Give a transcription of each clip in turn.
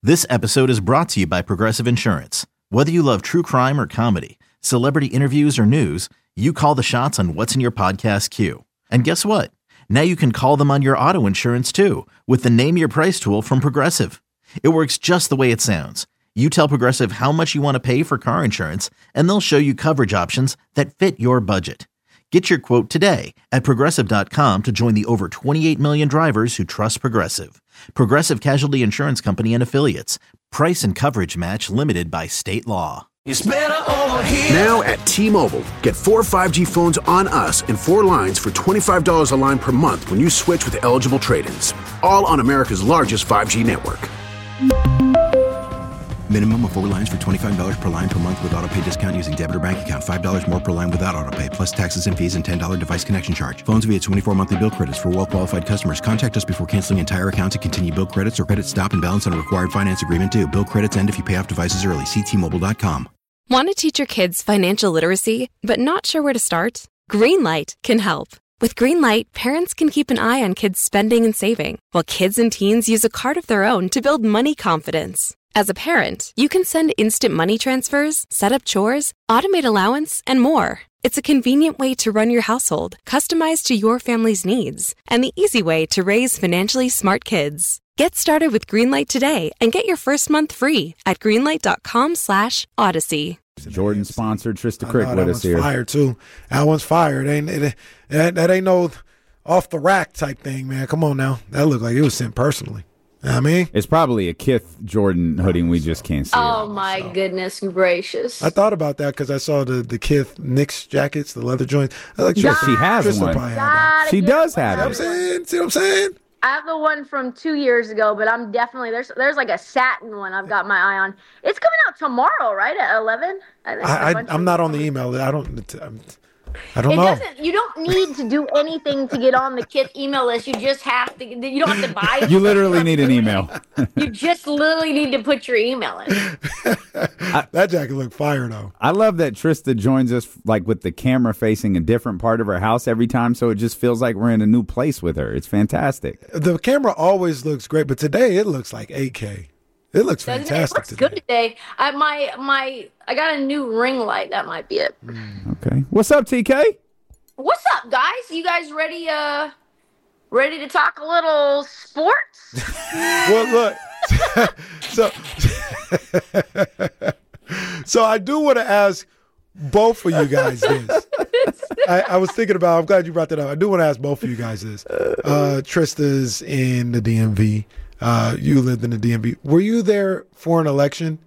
This episode is brought to you by Progressive Insurance. Whether you love true crime or comedy, celebrity interviews or news, you call the shots on what's in your podcast queue. And guess what? Now you can call them on your auto insurance too with the Name Your Price tool from Progressive. It works just the way it sounds. You tell Progressive how much you want to pay for car insurance, and they'll show you coverage options that fit your budget. Get your quote today at Progressive.com to join the over 28 million drivers who trust Progressive. Progressive Casualty Insurance Company and Affiliates. Price and coverage match limited by state law. It's better over here. Now at T-Mobile, get 4 5G phones on us and 4 lines for $25 a line per month when you switch with eligible trade-ins. All on America's largest 5G network. Minimum of 4 lines for $25 per line per month with autopay discount using debit or bank account. $5 more per line without autopay, plus taxes and fees and $10 device connection charge. Phones via 24 monthly bill credits for well-qualified customers. Contact us before canceling entire account to continue bill credits or credit stop and balance on a required finance agreement due. Bill credits end if you pay off devices early. See T-Mobile.com. Want to teach your kids financial literacy, but not sure where to start? Greenlight can help. With Greenlight, parents can keep an eye on kids' spending and saving, while kids and teens use a card of their own to build money confidence. As a parent, you can send instant money transfers, set up chores, automate allowance, and more. It's a convenient way to run your household, customized to your family's needs, and the easy way to raise financially smart kids. Get started with Greenlight today and get your first month free at greenlight.com/Odyssey. Jordan sponsored Trista Crick with us here. That one's fire, too. That one's fire. That ain't no off-the-rack type thing, man. Come on now. That looked like it was sent personally. You know what I mean? It's probably a Kith Jordan hoodie and we just can't see Oh, my goodness gracious. I thought about that because I saw the Kith Knicks jackets, the leather joints. I like she has one. She does have it. See what I'm saying? I have the one from 2 years ago, but I'm definitely there's like a satin one I've got my eye on. It's coming out tomorrow, right, at 11? I'm not on the email. I don't know. You don't need to do anything to get on the Kith email list. You just have to. You don't have to buy it. You literally need an email. You just literally need to put your email in. That jacket looked fire, though. I love that Trista joins us like with the camera facing a different part of her house every time, so it just feels like we're in a new place with her. It's fantastic. The camera always looks great, but today it looks like 8K. It looks fantastic. It looks good today. I got a new ring light. That might be it. Okay. What's up, TK? What's up, guys? You guys ready? Ready to talk a little sports? Well, look. So I do want to ask both of you guys this. I was thinking about. I'm glad you brought that up. I do want to ask both of you guys this. Trista's in the DMV. You lived in the DMV. Were you there for an election?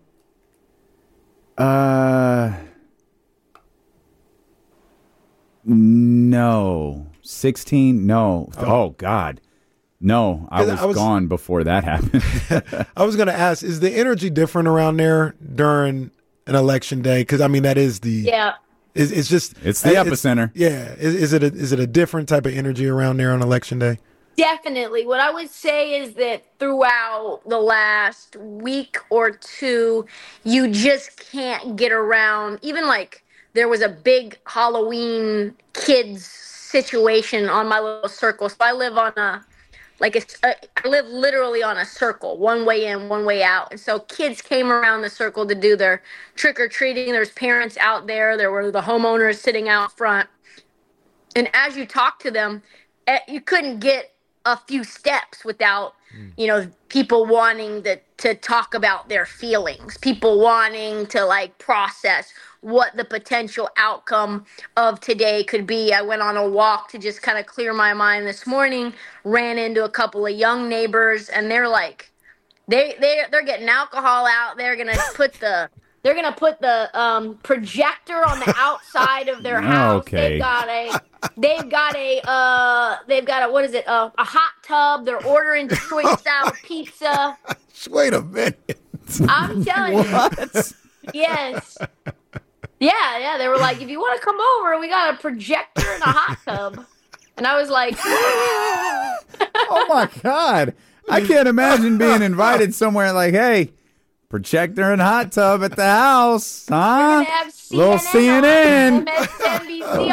No. 16? No. Oh God. No, I was gone before that happened. I was going to ask, is the energy different around there during an election day? Because, I mean, that is the... Yeah. It's just... It's the epicenter. Is it a different type of energy around there on election day? Definitely. What I would say is that throughout the last week or two, you just can't get around. Even like there was a big Halloween kids situation on my little circle. So I live on I live literally on a circle, one way in, one way out. And so kids came around the circle to do their trick-or-treating. There's parents out there. There were the homeowners sitting out front. And as you talk to them, you couldn't get a few steps without, people wanting to talk about their feelings, people wanting to process what the potential outcome of today could be. I went on a walk to just kind of clear my mind this morning, ran into a couple of young neighbors, and they're like, they're getting alcohol out. They're going to put the projector on the outside of their house. Okay. They've got a what is it? A hot tub. They're ordering Detroit style pizza. Wait a minute. I'm telling you. Yes. Yeah. They were like, if you want to come over, we got a projector and a hot tub. And I was like, oh my God. I can't imagine being invited somewhere like, hey, projector and hot tub at the house, huh? We're gonna have CNN little CNN. on, MSNBC on.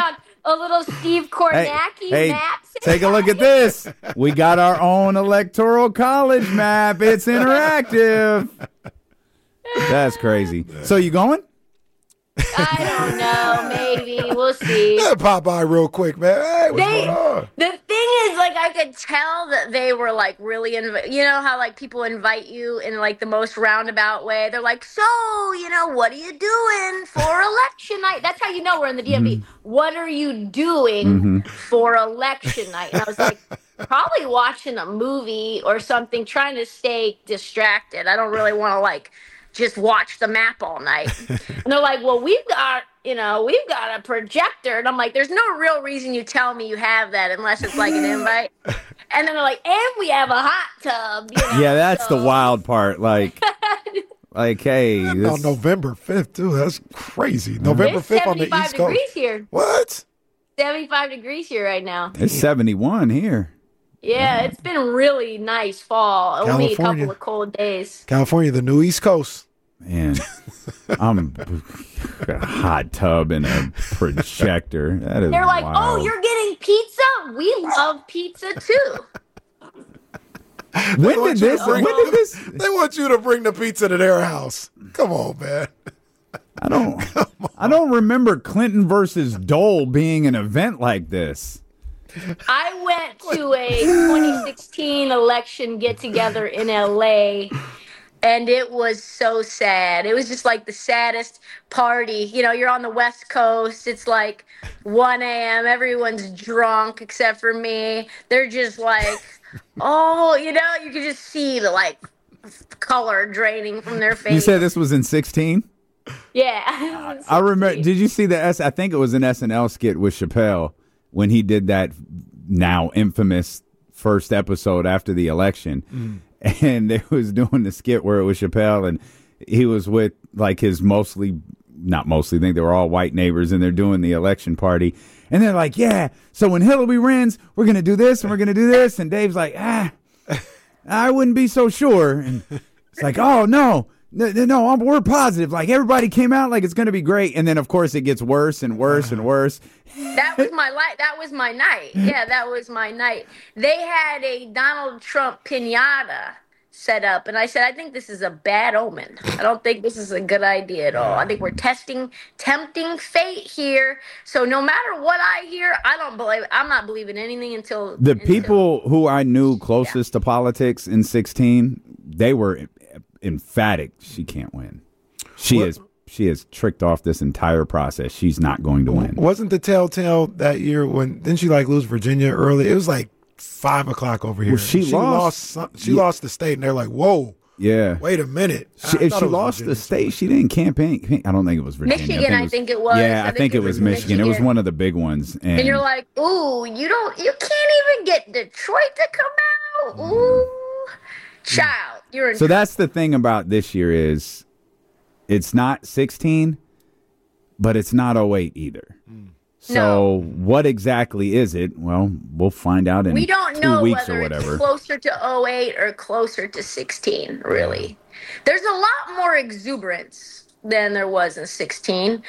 a little Steve Kornacki Hey, map. take a look at this. We got our own electoral college map. It's interactive. That's crazy. So you going? I don't know. Maybe we'll see. Pop by real quick, man. Hey, what's going on? The thing is, like, I could tell that they were like really, you know how like people invite you in like the most roundabout way. They're like, so, you know, what are you doing for election night? That's how you know we're in the DMV. What are you doing for election night? And I was like, probably watching a movie or something, trying to stay distracted. I don't really want to like just watch the map all night. And they're like, well, we've got a projector. And I'm like, there's no real reason you tell me you have that unless it's like an invite. And then they're like, and we have a hot tub. You know, yeah, that's the wild part. Like, hey. On November 5th, too. That's crazy. November 5th on the East Coast. 75 degrees here. What? 75 degrees here right now. It's 71 here. Yeah, it's been really nice fall. Only a couple of cold days. California, the new East Coast. Man, I'm a hot tub and a projector. That is They're like, wild. oh, you're getting pizza? We love pizza too. When did this? They want you to bring the pizza to their house. Come on, man. I don't remember Clinton versus Dole being an event like this. I went to a 2016 election get-together in L.A., and it was so sad. It was just like the saddest party. You know, you're on the West Coast. It's like 1 a.m. Everyone's drunk except for me. They're just like, oh, you know, you can just see the like color draining from their face. You said this was in 16? Yeah. I remember. Did you see the I think it was an SNL skit with Chappelle when he did that now infamous first episode after the election. And they was doing the skit where it was Chappelle and he was with like his not mostly, I think they were all white neighbors, and they're doing the election party. And they're like, yeah, so when Hillary wins, we're going to do this and we're going to do this. And Dave's like, I wouldn't be so sure. And it's like, oh, no, we're positive. Like everybody came out like it's going to be great. And then, of course, it gets worse and worse and worse. That was my night. Yeah, that was my night. They had a Donald Trump piñata set up, and I said, I think this is a bad omen. I don't think this is a good idea at all. I think we're tempting fate here. So no matter what I hear, I'm not believing anything until people who I knew closest to politics in 16, they were emphatic. She can't win. She has tricked off this entire process. She's not going to win. Wasn't the telltale that year didn't she like lose Virginia early? It was like 5 o'clock over here. Well, she lost the state, and they're like, whoa. Yeah. Wait a minute. If she lost the state, she didn't campaign. I don't think it was Virginia. Michigan, I think it was. Yeah, I think it was Michigan. It was one of the big ones. And you're like, ooh, you can't even get Detroit to come out. Ooh, child, you're in. So that's the thing about this year is it's not 16, but it's not 08 either. So what exactly is it? Well, we'll find out in 2 weeks or whatever. We don't know whether it's closer to 08 or closer to 16, really. There's a lot more exuberance than there was in 16.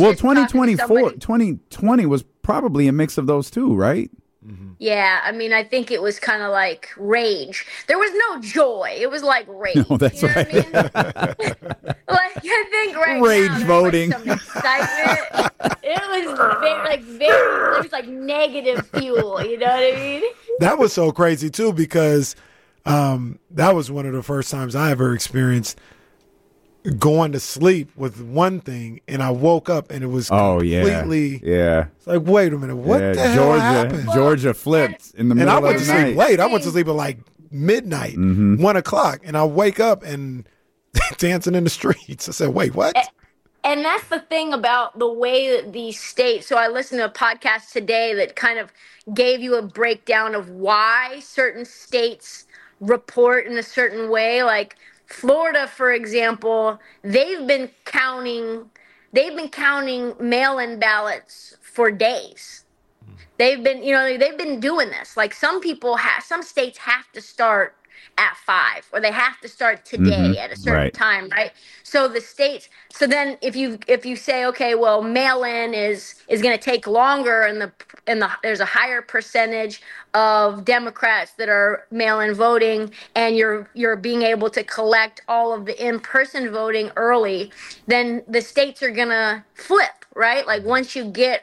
2020 was probably a mix of those two, right? Yeah, I mean, I think it was kind of like rage. There was no joy. It was like rage. No, that's right. I mean? Like, I think rage now, voting. Some excitement. It was like negative fuel. You know what I mean? That was so crazy too because that was one of the first times I ever experienced going to sleep with one thing, and I woke up and it was completely. Yeah. It's like, wait a minute, what the hell happened? Georgia flipped in the middle of the night. And I went to sleep late. I went to sleep at like midnight, 1 o'clock, and I wake up and dancing in the streets. I said, wait, what? And that's the thing about the way that these states. So I listened to a podcast today that kind of gave you a breakdown of why certain states report in a certain way. Like Florida, for example, they've been counting mail-in ballots for days. They've been doing this. Like some states have to start at 5, or they have to start today at a certain time, right? So the states. So then, if you say, okay, well, mail-in is going to take longer, and there's a higher percentage of Democrats that are mail-in voting, and you're being able to collect all of the in-person voting early, then the states are going to flip, right? Like once you get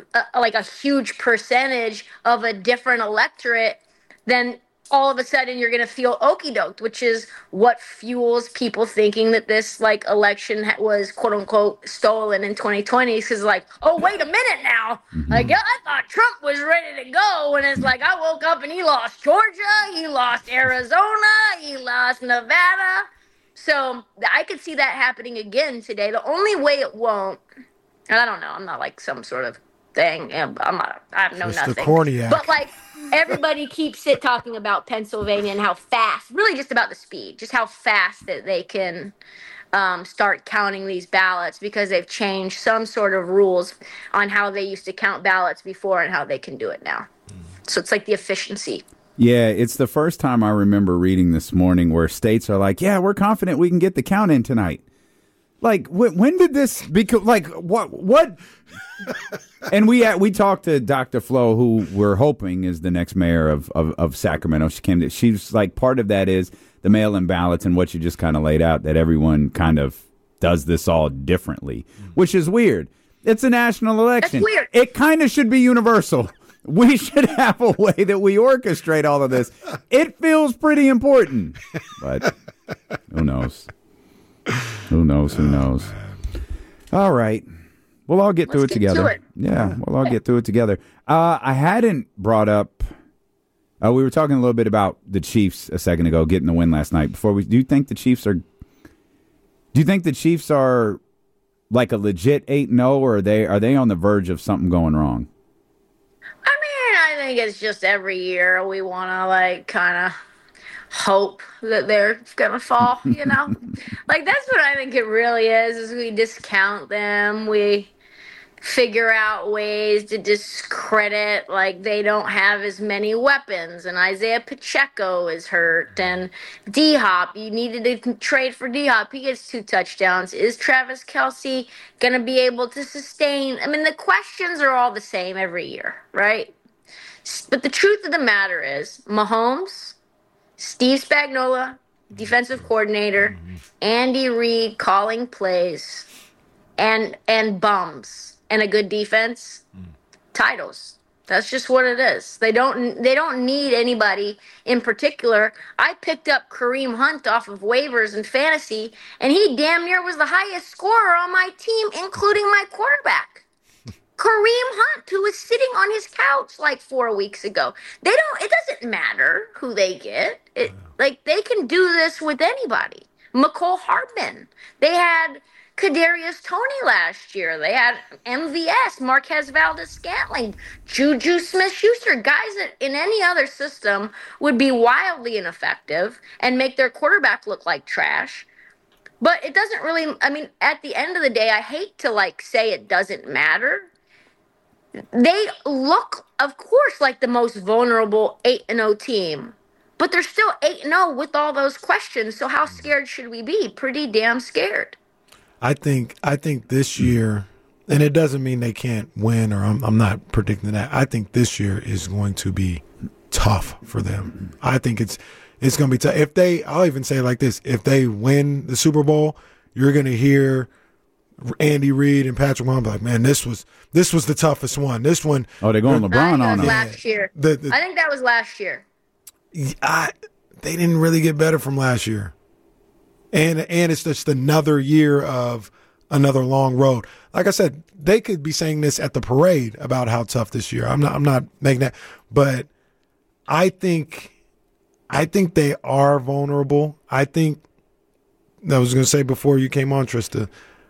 a huge percentage of a different electorate, then all of a sudden you're going to feel okey-doked, which is what fuels people thinking that this election was quote unquote stolen in 2020. Because oh, wait a minute now. I thought Trump was ready to go. And it's I woke up and he lost Georgia. He lost Arizona. He lost Nevada. So I could see that happening again today. The only way it won't, and I don't know, I'm not some sort of thing. I have no nothing. But everybody keeps talking about Pennsylvania and how fast, really just about the speed, just how fast that they can start counting these ballots, because they've changed some sort of rules on how they used to count ballots before and how they can do it now. So it's the efficiency. Yeah, it's the first time I remember reading this morning where states are yeah, we're confident we can get the count in tonight. When did this become, what? And we talked to Dr. Flo, who we're hoping is the next mayor of Sacramento. She's part of that is the mail-in ballots and what you just kind of laid out, that everyone kind of does this all differently, which is weird. It's a national election. That's weird. It kind of should be universal. We should have a way that we orchestrate all of this. It feels pretty important, but who knows? Who knows? All right. We'll all get through it together. Yeah, we'll all get through it together. I hadn't brought up, we were talking a little bit about the Chiefs a second ago, getting the win last night. Do you think the Chiefs are a legit 8-0, or are they on the verge of something going wrong? I think it's just every year we want to kind of hope that they're gonna fall, that's what I think it really is we discount them. We figure out ways to discredit, they don't have as many weapons, and Isaiah Pacheco is hurt, and D-Hop, you needed to trade for D-Hop, he gets 2 touchdowns. Is Travis Kelce gonna be able to sustain? The questions are all the same every year, right? But the truth of the matter is, Mahomes, Steve Spagnuolo, defensive coordinator, Andy Reid calling plays, and bums, and a good defense, titles. That's just what it is. They don't need anybody in particular. I picked up Kareem Hunt off of waivers in fantasy, and he damn near was the highest scorer on my team, including my quarterback. Kareem Hunt, who was sitting on his couch 4 weeks ago. It doesn't matter who they get. They can do this with anybody. McCole Hardman. They had Kadarius Toney last year. They had MVS, Marquez Valdes-Scantling, Juju Smith-Schuster, guys that in any other system would be wildly ineffective and make their quarterback look like trash. But it doesn't really, at the end of the day, I hate to say it doesn't matter. They look, of course, like the most vulnerable 8-0 team, but they're still 8-0 with all those questions. So how scared should we be? Pretty damn scared. I think this year, and it doesn't mean they can't win, or I'm not predicting that. I think this year is going to be tough for them. I think it's going to be tough. I'll even say it like this: if they win the Super Bowl, you're going to hear Andy Reid and Patrick Mahomes like, man, this was the toughest one. This one. Oh, they're going LeBron on them. Last year. I think that was last year. They didn't really get better from last year, and it's just another year of another long road. Like I said, they could be saying this at the parade about how tough this year. I'm not making that, but I think they are vulnerable. I was going to say before you came on, Trista,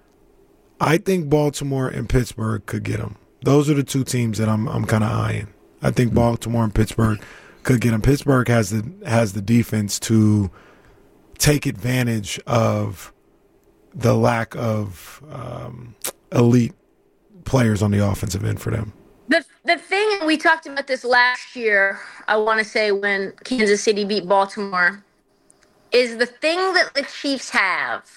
I think Baltimore and Pittsburgh could get them. Those are the 2 teams that I'm kind of eyeing. I think Baltimore and Pittsburgh could get them. Pittsburgh has the defense to take advantage of the lack of elite players on the offensive end for them. The thing, we talked about this last year, I want to say when Kansas City beat Baltimore, is the thing that the Chiefs have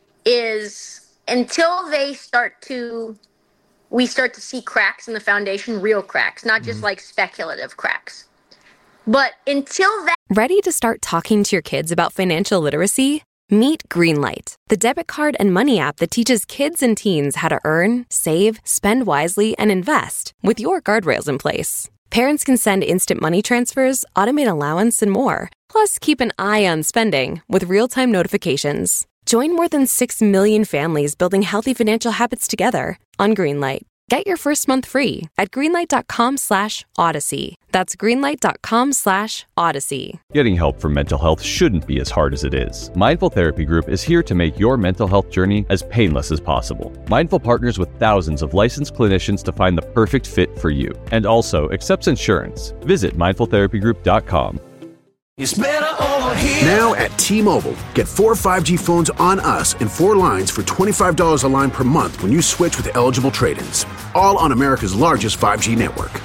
is until we start to see cracks in the foundation, real cracks, not just like speculative cracks. But until that. Ready to start talking to your kids about financial literacy? Meet Greenlight, the debit card and money app that teaches kids and teens how to earn, save, spend wisely, and invest with your guardrails in place. Parents can send instant money transfers, automate allowance, and more. Plus, keep an eye on spending with real-time notifications. Join more than 6 million families building healthy financial habits together on Greenlight. Get your first month free at greenlight.com/Odyssey. That's greenlight.com/Odyssey. Getting help for mental health shouldn't be as hard as it is. Mindful Therapy Group is here to make your mental health journey as painless as possible. Mindful partners with thousands of licensed clinicians to find the perfect fit for you, and also accepts insurance. Visit mindfultherapygroup.com. It's better over here. Now at T-Mobile, get 4 5G phones on us and 4 lines for $25 a line per month when you switch with eligible trade-ins. All on America's largest 5G network.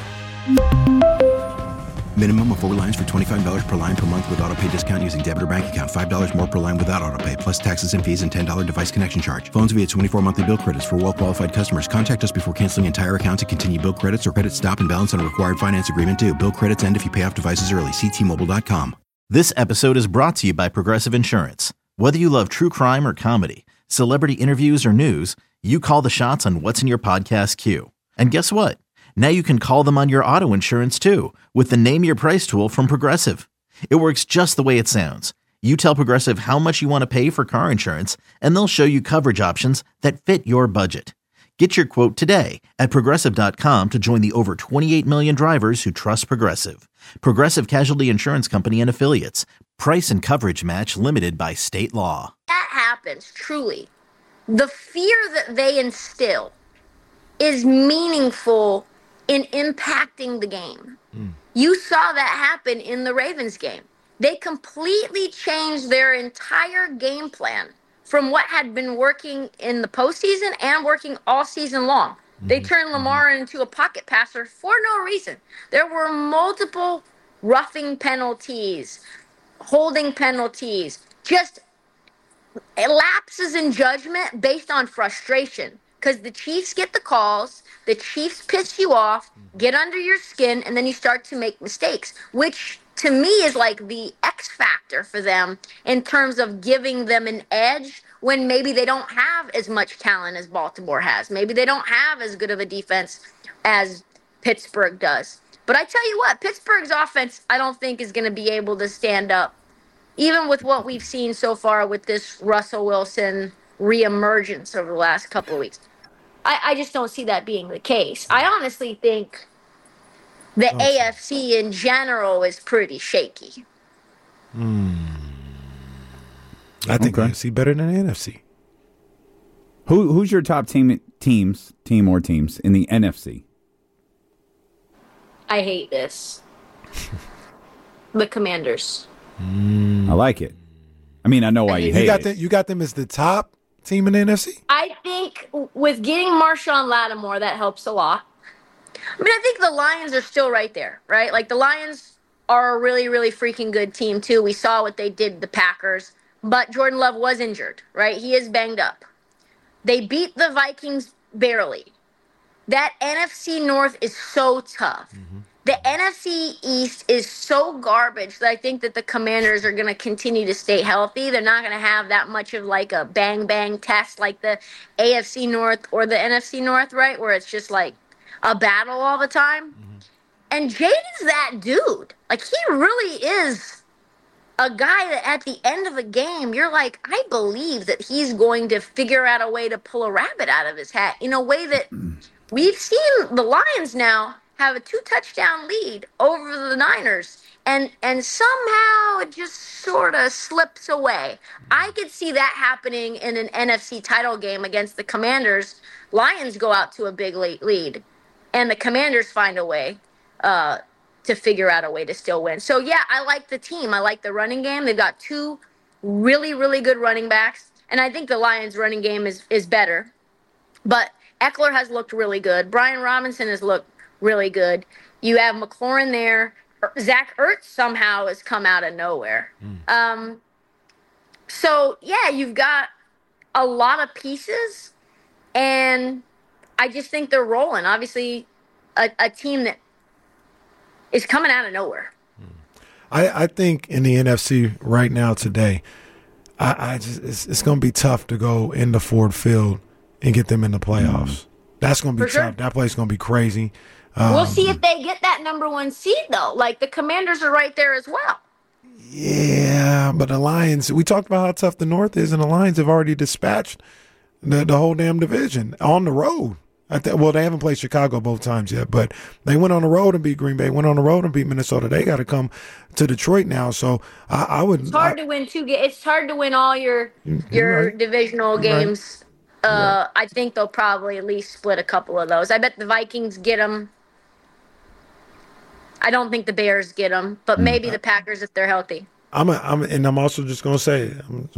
Minimum of 4 lines for $25 per line per month with auto pay discount using debit or bank account. $5 more per line without auto pay, plus taxes and fees and $10 device connection charge. Phones via 24 monthly bill credits for well-qualified customers. Contact us before canceling entire account to continue bill credits or credit stop and balance on a required finance agreement due. Bill credits end if you pay off devices early. See T-Mobile.com. This episode is brought to you by Progressive Insurance. Whether you love true crime or comedy, celebrity interviews or news, you call the shots on what's in your podcast queue. And guess what? Now you can call them on your auto insurance too with the Name Your Price tool from Progressive. It works just the way it sounds. You tell Progressive how much you want to pay for car insurance, and they'll show you coverage options that fit your budget. Get your quote today at Progressive.com to join the over 28 million drivers who trust Progressive. Progressive Casualty Insurance Company and Affiliates. Price and coverage match limited by state law. That happens, truly. The fear that they instill is meaningful in impacting the game. You saw that happen in the Ravens game. They completely changed their entire game plan from what had been working in the postseason and working all season long. They turned Lamar into a pocket passer for no reason. There were multiple roughing penalties, holding penalties, just lapses in judgment based on frustration. Because the Chiefs get the calls, the Chiefs piss you off, get under your skin, and then you start to make mistakes, which to me is like the X factor for them in terms of giving them an edge when maybe they don't have as much talent as Baltimore has. Maybe they don't have as good of a defense as Pittsburgh does. But I tell you what, Pittsburgh's offense, I don't think is going to be able to stand up, even with what we've seen so far with this Russell Wilson reemergence over the last couple of weeks. I just don't see that being the case. I honestly think the AFC in general is pretty shaky. I think the AFC better than the NFC. Who's your top teams in the NFC? I hate this. The Commanders. I like it. I mean, I know why you hate it. You got them as the top team in the NFC? I think with getting Marshawn Lattimore, that helps a lot. I mean, I think the Lions are still right there, right? Like, the Lions are a really, really freaking good team, too. We saw what they did to the Packers. But Jordan Love was injured, right? He is banged up. They beat the Vikings barely. That NFC North is so tough. The NFC East is so garbage that I think that the Commanders are going to continue to stay healthy. They're not going to have that much of like a bang-bang test like the AFC North or the NFC North, right, where it's just like a battle all the time. And Jaden's that dude. Like, he really is a guy that at the end of a game, you're like, I believe that he's going to figure out a way to pull a rabbit out of his hat in a way that we've seen the Lions now have a 2-touchdown lead over the Niners, and somehow it just sort of slips away. I could see that happening in an NFC title game against the Commanders. Lions go out to a big lead, and the Commanders find a way to figure out a way to still win. So, yeah, I like the team. I like the running game. They've got 2 really, really good running backs, and I think the Lions' running game is better. But Eckler has looked really good. Brian Robinson has looked really good. You have McLaurin there. Zach Ertz somehow has come out of nowhere. So, yeah, you've got a lot of pieces, and I just think they're rolling. Obviously, a team that is coming out of nowhere. I think in the NFC right now today, it's going to be tough to go into Ford Field and get them in the playoffs. That's going to be tough. That place is going to be crazy. We'll see if they get that number 1 seed, though. Like, the Commanders are right there as well. Yeah, but the Lions, we talked about how tough the North is, and the Lions have already dispatched the whole damn division on the road. Well, they haven't played Chicago both times yet, but they went on the road and beat Green Bay, went on the road and beat Minnesota. They got to come to Detroit now. So I would. It's hard to win It's hard to win all your divisional games. Right. I think they'll probably at least split a couple of those. I bet the Vikings get them. I don't think the Bears get them, but maybe the Packers if they're healthy. I'm also just going to say,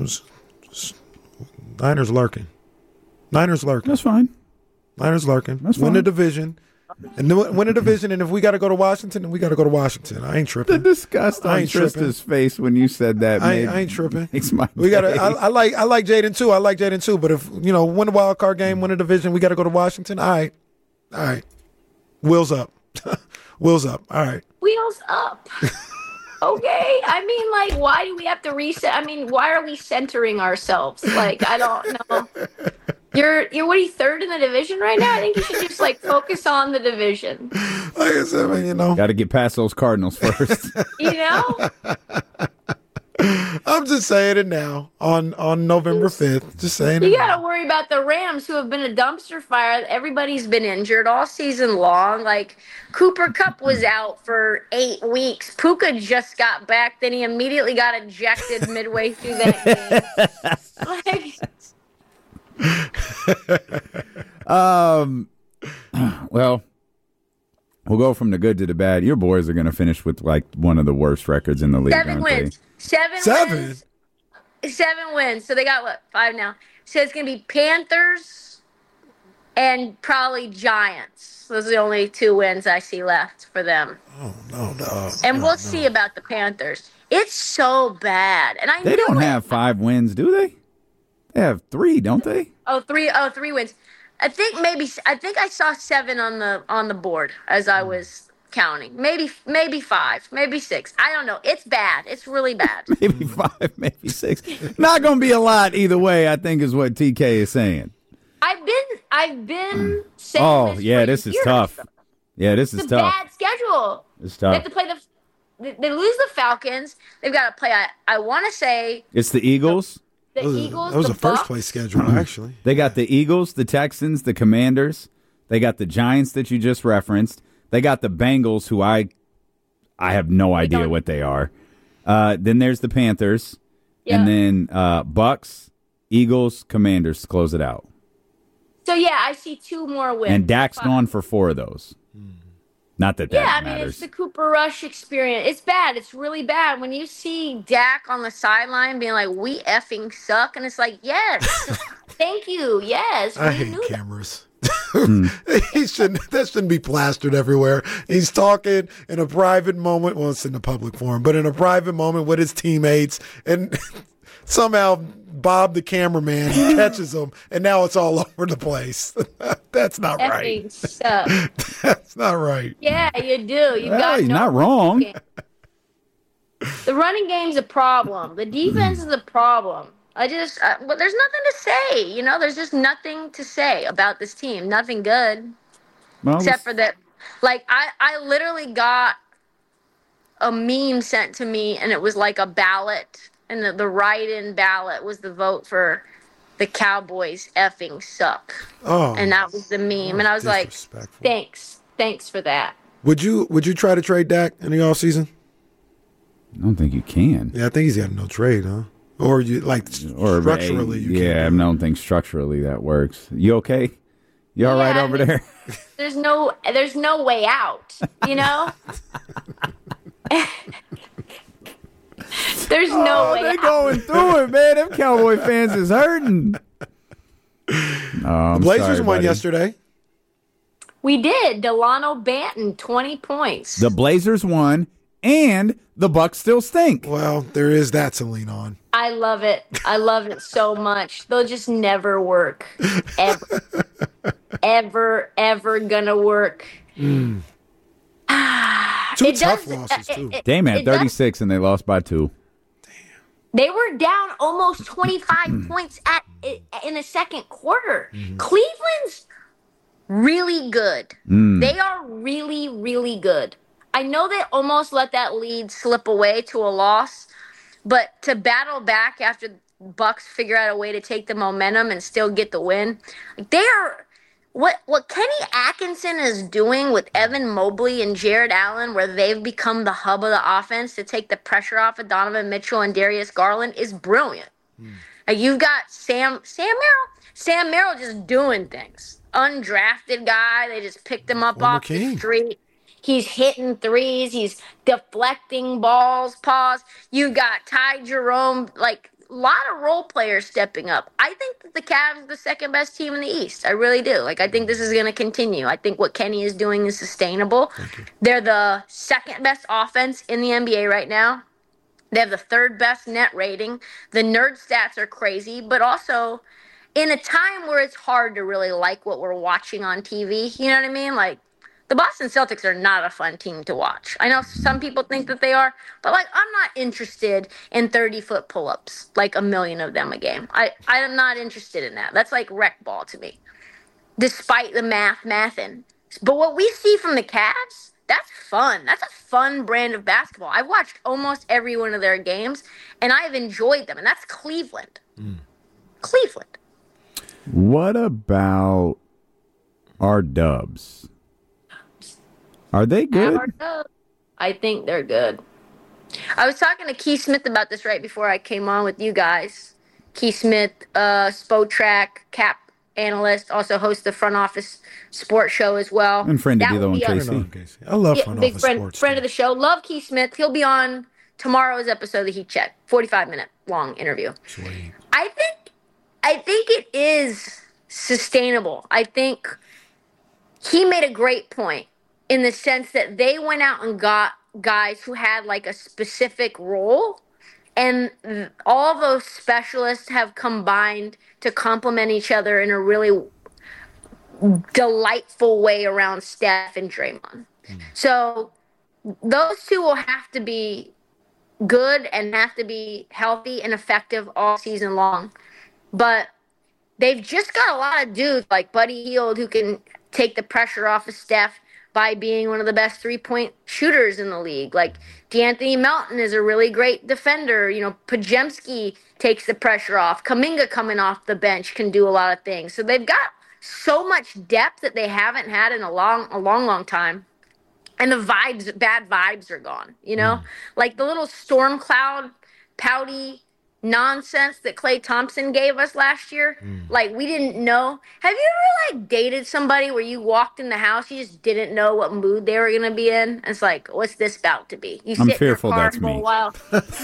Niners lurking. That's fine. Niners lurking. That's win fine. the division. And win the division, and if we got to go to Washington, then we got to go to Washington. I ain't tripping. The disgust on Trista's face when you said that, I ain't tripping. We got to. I like Jaden too. But if win the wild card game, win the division, we got to go to Washington. All right. Wheels up. Wheels up. All right. Wheels up. Okay. I mean, like, why do we have to reset? I mean, why are we centering ourselves? Like, I don't know. You're what are you, third in the division right now? I think you should just focus on the division. Like I said, got to get past those Cardinals first. I'm just saying it now on November 5th. Just saying it. You got to worry about the Rams, who have been a dumpster fire. Everybody's been injured all season long. Like, Cooper Kupp was out for 8 weeks. Puka just got back. Then he immediately got ejected midway through that game. Well, we'll go from the good to the bad. Your boys are going to finish with one of the worst records in the league. 7 wins. Seven wins. So they got 5 now. So it's going to be Panthers and probably Giants. Those are the only 2 wins I see left for them. Oh no. And we'll see about the Panthers. It's so bad, and they don't have 5 wins, do they? They have 3, don't they? Three wins. I think I saw 7 on the board as I was counting. Maybe 5, maybe 6. I don't know. It's bad. It's really bad. Maybe 5, maybe 6. Not going to be a lot either way, I think is what TK is saying. I've been saying Oh, yeah, this is tough. Yeah, this is tough. It's a bad schedule. It's tough. They have to play they lose the Falcons. They've got to play I want to say it's the Eagles. The Eagles, that was the a first Bucs. place schedule, actually. They got the Eagles, the Texans, the Commanders. They got the Giants that you just referenced. They got the Bengals, who I have no idea what they are. Then there's the Panthers. Yeah. And then Bucks, Eagles, Commanders to close it out. So, yeah, I see 2 more wins. And Dak's gone for 4 of those. Not that matters. Yeah, I mean, it's the Cooper Rush experience. It's bad. It's really bad. When you see Dak on the sideline being like, we effing suck, and it's like, yes, thank you, yes. I hate cameras. That shouldn't be plastered everywhere. He's talking in a private moment. Well, it's in a public forum, but in a private moment with his teammates, and somehow Bob, the cameraman, catches him, and now it's all over the place. That's not right. Suck. That's not right. Yeah, you do. He's not wrong. The running game's a problem. The defense is a problem. But there's nothing to say. There's just nothing to say about this team. Nothing good. Well, except for that. Like, I literally got a meme sent to me, and it was like a ballot. And the write-in ballot was the vote for the Cowboys effing suck. Oh. And that was the meme. And I was like, thanks. Thanks for that. Would you try to trade Dak in the offseason? I don't think you can. Yeah, I think he's got no trade, huh? Or structurally you can't. Yeah, I don't think structurally that works. You okay? You all right over there? There's no way out, There's no way they're going through it, man. Them Cowboy fans is hurting. The Blazers won yesterday. We did. Delano Banton, 20 points. The Blazers won, and the Bucks still stink. Well, there is that to lean on. I love it. I love it so much. They'll just never work. Ever gonna work. Two tough losses, too. Dame had 36, and they lost by 2. They were down almost 25 points in the second quarter. Cleveland's really good. They are really, really good. I know they almost let that lead slip away to a loss, but to battle back after Bucks figure out a way to take the momentum and still get the win, they are what Kenny Atkinson is doing with Evan Mobley and Jared Allen, where they've become the hub of the offense to take the pressure off of Donovan Mitchell and Darius Garland, is brilliant. Like, you've got Sam Merrill just doing things. Undrafted guy, they just picked him up off the street. He's hitting threes. He's deflecting balls. You got Ty Jerome, like, a lot of role players stepping up. I think that the Cavs are the second best team in the East. I really do. Like, I think this is going to continue. I think what Kenny is doing is sustainable. They're the second best offense in the NBA right now. They have the third best net rating. The nerd stats are crazy, but also in a time where it's hard to really like what we're watching on TV, you know what I mean? Like, the Boston Celtics are not a fun team to watch. I know some people think that they are, but, like, I'm not interested in 30-foot pull-ups, like a million of them a game. I am not interested in that. That's like rec ball to me, despite the mathing. But what we see from the Cavs, that's fun. That's a fun brand of basketball. I've watched almost every one of their games, and I've enjoyed them, and that's Cleveland. Cleveland. What about our Dubs? Are they good? I think they're good. I was talking to Keith Smith about this right before I came on with you guys. Keith Smith, Spotrac, Cap analyst, also hosts the Front Office Sports Show as well. And friend of D'Lo and Casey. I love Front big Office friend, Sports. Friend of the show. Love Keith Smith. He'll be on tomorrow's episode of the Heat Check. 45-minute long interview. Sweet. I think it is sustainable. I think he made a great point in the sense that they went out and got guys who had like a specific role, and all those specialists have combined to complement each other in a really delightful way around Steph and Draymond. So those two will have to be good and have to be healthy and effective all season long. But they've just got a lot of dudes like Buddy Hield who can take the pressure off of Steph by being one of the best three-point shooters in the league. Like, D'Anthony Melton is a really great defender. You know, Podziemski takes the pressure off. Kuminga coming off the bench can do a lot of things. So they've got so much depth that they haven't had in a long time. And the bad vibes are gone, you know? Like the little storm cloud, pouty nonsense that Klay Thompson gave us last year. Like, we didn't know. Have you ever, like, dated somebody where you walked in the house, you just didn't know what mood they were going to be in? It's like, what's this about to be? You I'm sit fearful in your car that's for a me. while.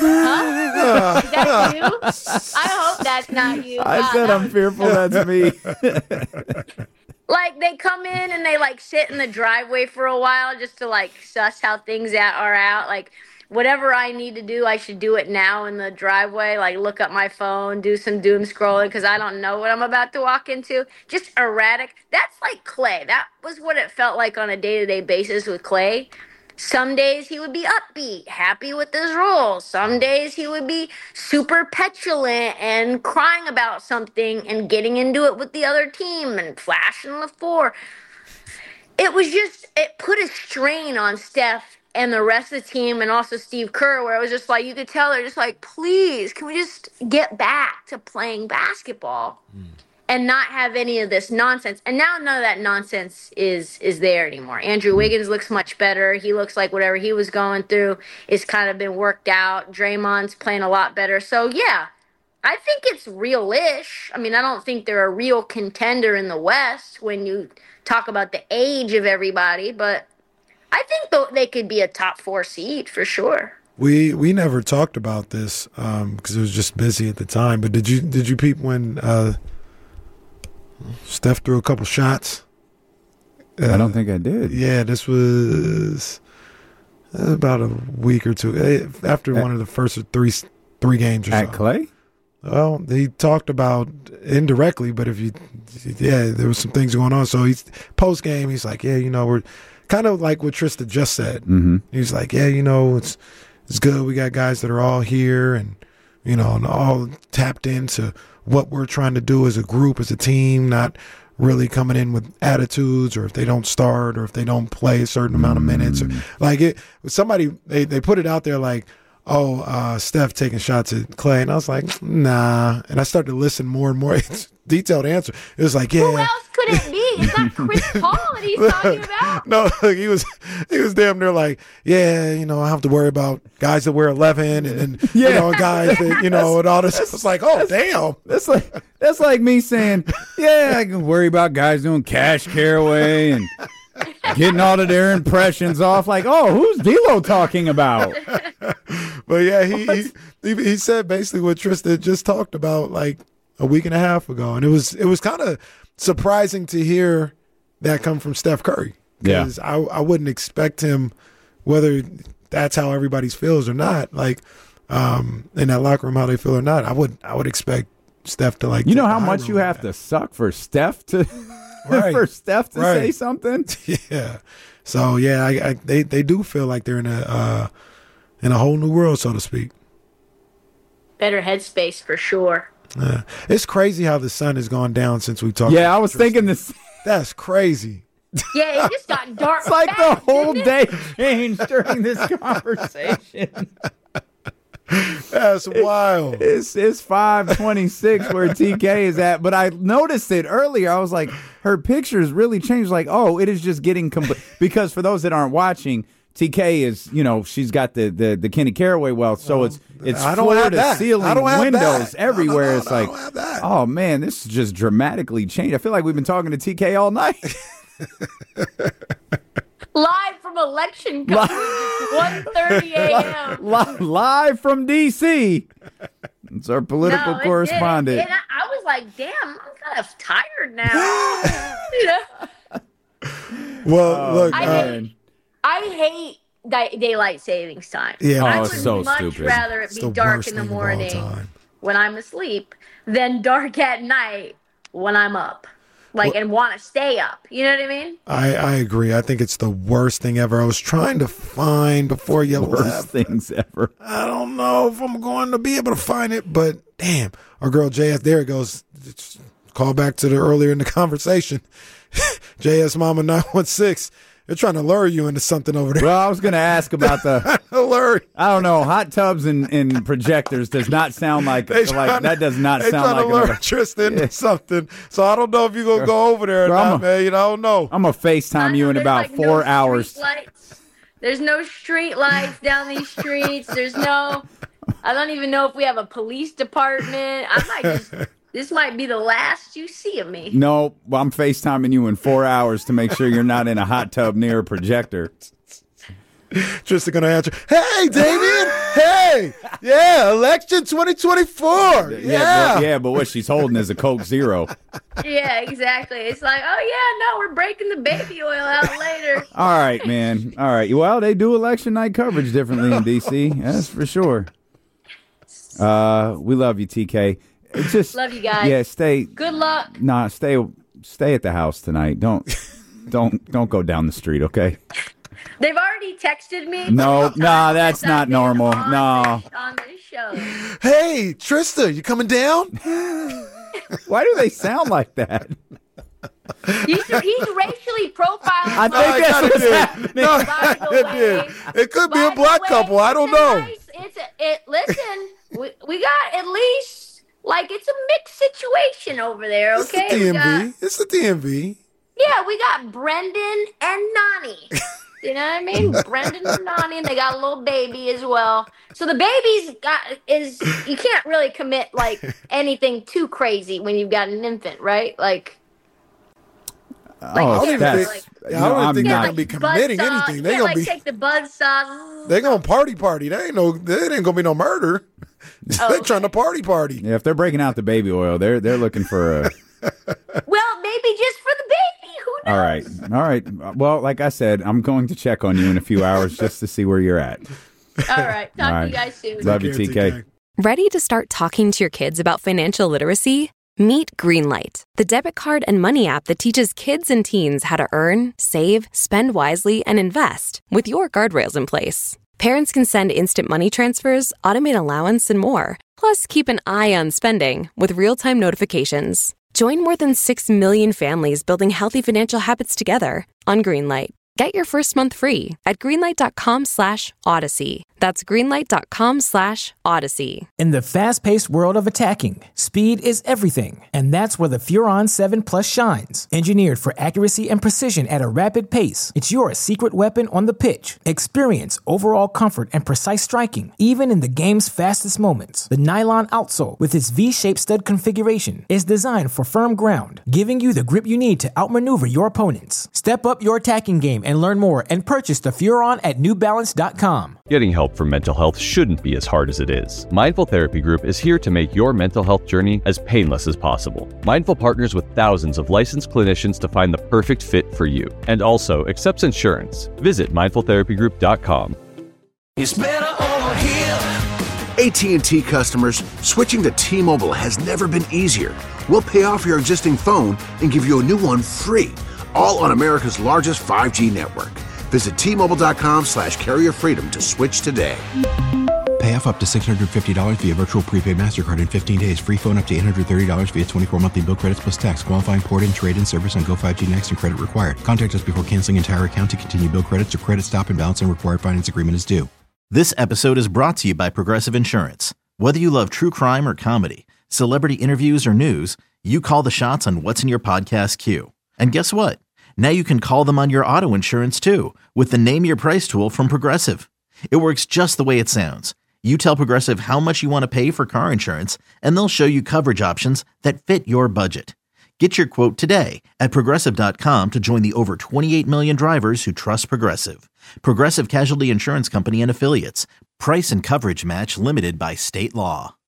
Huh? Is that you? I hope that's not you. I said I'm fearful that's me. Like, they come in and they, like, sit in the driveway for a while just to, like, suss how things are out. Like, whatever I need to do, I should do it now in the driveway. Like, look up my phone, do some doom scrolling because I don't know what I'm about to walk into. Just erratic. That's like Klay. That was what it felt like on a day-to-day basis with Klay. Some days he would be upbeat, happy with his role. Some days he would be super petulant and crying about something and getting into it with the other team and flashing the floor. It was just, it put a strain on Steph and the rest of the team, and also Steve Kerr, where it was just like, you could tell they're just like, please, can we just get back to playing basketball and not have any of this nonsense? And now none of that nonsense is there anymore. Andrew Wiggins looks much better. He looks like whatever he was going through is kind of been worked out. Draymond's playing a lot better. So, yeah, I think it's real-ish. I mean, I don't think they're a real contender in the West when you talk about the age of everybody, but I think they could be a top 4 seed for sure. We never talked about this because it was just busy at the time. But did you peep when Steph threw a couple shots? I don't think I did. Yeah, this was About a week or two after one of the first three games or so. At Clay? Well, he talked about indirectly, but there was some things going on. So he's post game, he's like, we're kind of like what Trista just said. Mm-hmm. He's like, it's good. We got guys that are all here and and all tapped into what we're trying to do as a group, as a team, not really coming in with attitudes, or if they don't start, or if they don't play a certain amount of minutes, or like it. Somebody they put it out there like, Steph taking shots at Clay, and I was like, nah. And I started to listen more and more. It's a detailed answer. It was like, Who else could it be? It's not Chris Paul that he's talking about. No, he was damn near like, I have to worry about guys that wear 11 and guys that and all this. It's like, damn. That's like me saying, I can worry about guys doing Cash Caraway and getting all of their impressions off. Like, who's D'Lo talking about? But he said basically what Trista just talked about like a week and a half ago, and it was kind of surprising to hear that come from Steph Curry, because I wouldn't expect him, whether that's how everybody feels or not, like in that locker room how they feel or not. I would expect Steph to like. How much you have to suck for Steph to say something. Yeah. So they do feel like they're in a whole new world, so to speak. Better headspace for sure. It's crazy how the sun has gone down since we talked. Yeah, I was thinking this. That's crazy. Yeah, it just got dark. It's like the whole day changed during this conversation. That's wild. It's 5:26 where TK is at, but I noticed it earlier. I was like, her pictures really changed. Like, it is just getting complete. Because for those that aren't watching, TK is, she's got the Kenny Caraway wealth, so it's floor to ceiling windows everywhere. It's like, oh man, this is just dramatically changed. I feel like we've been talking to TK all night. Live from election coverage, 1:30 a.m. Live from D.C. It's our political correspondent. And I was like, damn, I'm kind of tired now. Well, look, I hate daylight savings time. Yeah, I would so much stupid. rather it be dark in the morning when I'm asleep than dark at night when I'm up. And want to stay up. You know what I mean? I agree. I think it's the worst thing ever. I was trying to find before you left. Worst things ever. I don't know if I'm going to be able to find it, but damn. Our girl JS, there it goes. Call back to the earlier in the conversation. JS Mama 916. They're trying to lure you into something over there. Well, I was going to ask about the lure. I don't know. Hot tubs and projectors does not sound like that. Does not sound like to lure Tristan into something. So I don't know if you're gonna go over there or not, man. I don't know. I'm gonna FaceTime you in about 4 hours. There's no street lights down these streets. I don't even know if we have a police department. This might be the last you see of me. No, well, I'm FaceTiming you in 4 hours to make sure you're not in a hot tub near a projector. Tristan gonna answer, hey, Damien! Hey! Yeah, election 2024! Yeah! But what she's holding is a Coke Zero. Yeah, exactly. It's like, we're breaking the baby oil out later. All right, man. All right. Well, they do election night coverage differently in D.C. That's for sure. We love you, TK. Just love you guys. Yeah, stay. Good luck. Nah, stay at the house tonight. Don't go down the street, okay? They've already texted me. No, that's not normal. No. On this show. Hey, Trista, you coming down? Why do they sound like that? He's racially profiling. I think that's what's happening. No, it did. It could be a black couple. I don't know. Listen, we got at least. It's a mixed situation over there, okay? It's the DMV. Yeah, we got Brendan and Nani. You know what I mean? Brendan and Nani, and they got a little baby as well. So the baby's you can't really commit anything too crazy when you've got an infant, right? I don't think they're gonna be committing anything. They're gonna take the buzzsaw. They're gonna party. There ain't gonna be no murder. They're trying to party. Yeah, if they're breaking out the baby oil, they're looking for a. Well, maybe just for the baby. Who All right. Well, like I said, I'm going to check on you in a few hours just to see where you're at. All right. Talk to you guys soon. Love you, TK. Ready to start talking to your kids about financial literacy? Meet Greenlight, the debit card and money app that teaches kids and teens how to earn, save, spend wisely, and invest with your guardrails in place. Parents can send instant money transfers, automate allowance, and more. Plus, keep an eye on spending with real-time notifications. Join more than 6 million families building healthy financial habits together on Greenlight. Get your first month free at greenlight.com/Odyssey. That's greenlight.com/Odyssey. In the fast-paced world of attacking, speed is everything, and that's where the Furon 7 Plus shines. Engineered for accuracy and precision at a rapid pace, it's your secret weapon on the pitch. Experience overall comfort and precise striking, even in the game's fastest moments. The nylon outsole, with its V-shaped stud configuration, is designed for firm ground, giving you the grip you need to outmaneuver your opponents. Step up your attacking game and learn more and purchase the Furon at NewBalance.com. Getting help for mental health shouldn't be as hard as it is. Mindful Therapy Group is here to make your mental health journey as painless as possible. Mindful partners with thousands of licensed clinicians to find the perfect fit for you, and also accepts insurance. Visit mindfultherapygroup.com. It's better over here. AT&T customers, switching to T-Mobile has never been easier. We'll pay off your existing phone and give you a new one free, all on America's largest 5G network. Visit T-Mobile.com/carrier freedom to switch today. Pay off up to $650 via virtual prepaid MasterCard in 15 days. Free phone up to $830 via 24 monthly bill credits plus tax. Qualifying port and trade-in service on Go 5G Next and credit required. Contact us before canceling entire account to continue bill credits or credit stop and balance and required finance agreement is due. This episode is brought to you by Progressive Insurance. Whether you love true crime or comedy, celebrity interviews or news, you call the shots on what's in your podcast queue. And guess what? Now you can call them on your auto insurance too with the Name Your Price tool from Progressive. It works just the way it sounds. You tell Progressive how much you want to pay for car insurance, and they'll show you coverage options that fit your budget. Get your quote today at Progressive.com to join the over 28 million drivers who trust Progressive. Progressive Casualty Insurance Company and Affiliates. Price and coverage match limited by state law.